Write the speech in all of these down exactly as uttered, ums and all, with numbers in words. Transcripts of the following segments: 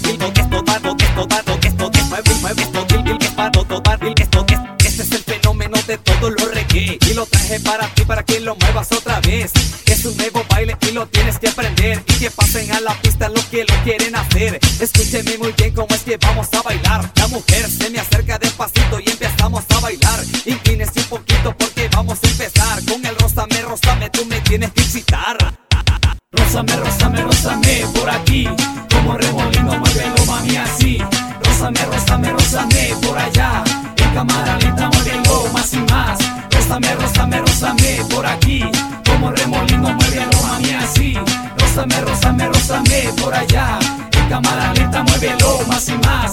esto, esto, dado, esto, dado, esto, esto, mueve, mueve, esto, esto, dado, esto, este es el fenómeno de todo lo reggae y lo traje para ti, para que lo muevas otra vez. Es un nuevo baile y lo tienes que aprender y que pasen a la pista lo que lo quieren hacer. Escúcheme muy bien cómo es que vamos a bailar. La mujer se me acerca despacito y empezamos a bailar. Inclínese un poquito porque vamos a empezar con el rózame, rózame, tú me tienes que excitar. Rózame, rózame, rózame por aquí, como remolino muévelo mami así. Rózame, rózame, rózame por allá, en cámara lenta muévelo más y más. Rózame, rózame, rózame por aquí, como remolino muévelo mami así. Rózame, rózame, rózame por allá, en cámara lenta muévelo más y más.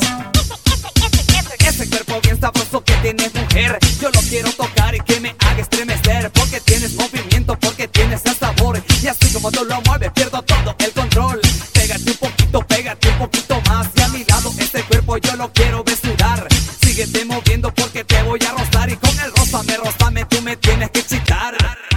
Ese cuerpo bien sabroso que tienes mujer, yo lo quiero tocar y que me haga estremecer. Porque tienes movimiento, porque tienes el sabor, y así como tú lo mueves pierdo todo el control. Pégate un poquito, pégate un poquito más, y a mi lado ese cuerpo yo lo quiero ver sudar. Síguete moviendo porque te voy a rozar, y con el rózame, rózame, tú me tienes que excitar.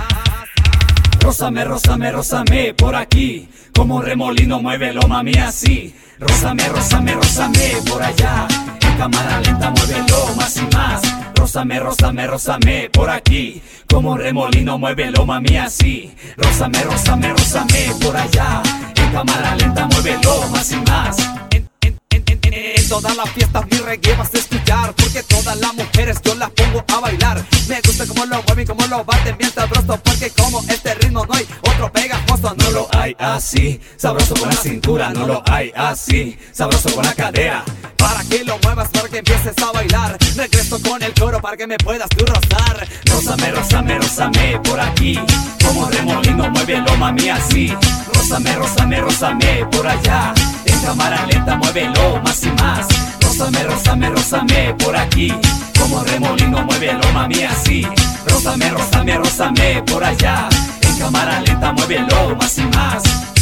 Rózame, rózame, rózame por aquí, como un remolino muévelo mami así. Rózame, rózame, rózame por allá, en cámara lenta muévelo más y más. Rózame, rózame, rózame por aquí, como un remolino muévelo mami así. Rózame, rózame, rózame por allá, en cámara lenta muévelo más y más. En, en, en, en, en todas las fiestas mi reggae vas a escuchar, porque todas las mujeres yo las pongo a bailar. Me gusta como lo mueven, como lo baten bien sabroso, porque como este ritmo no hay otro pegajoso. No lo hay así, sabroso con la cintura, no lo hay así, sabroso con la cadera. Para que lo muevas, para que empieces a bailar. Regreso con el coro para que me puedas tú rozar. Rózame, rózame, rózame por aquí, como remolino muévelo mami así. Rózame, rózame, rózame por allá, en cámara lenta muévelo más y más. Rózame, rózame, rózame por aquí, como remolino muévelo mami así. Rózame, rózame, rózame por allá, en cámara lenta muévelo más y más.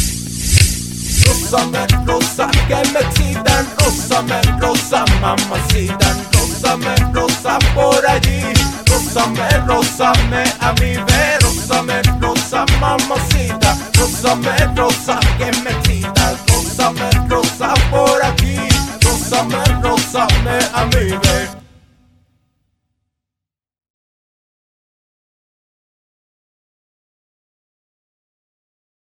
Rózame, rosa, que me excitan. Rózame, rosa, mamacita. Rózame, rosa por allí. Rózame, rózame a mi ver. Rózame, rosa, mamacita. Rózame, rosa, que me excitan.